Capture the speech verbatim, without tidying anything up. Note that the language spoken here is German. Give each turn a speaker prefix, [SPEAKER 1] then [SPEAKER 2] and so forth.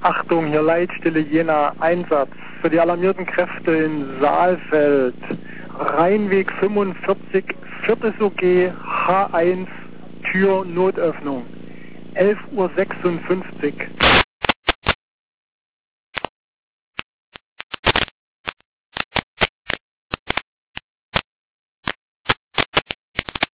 [SPEAKER 1] Achtung, hier Leitstelle Jena, Einsatz für die alarmierten Kräfte in Saalfeld. Rheinweg fünfundvierzig, viertes O G, H eins, Tür Notöffnung. elf Uhr sechsundfünfzig.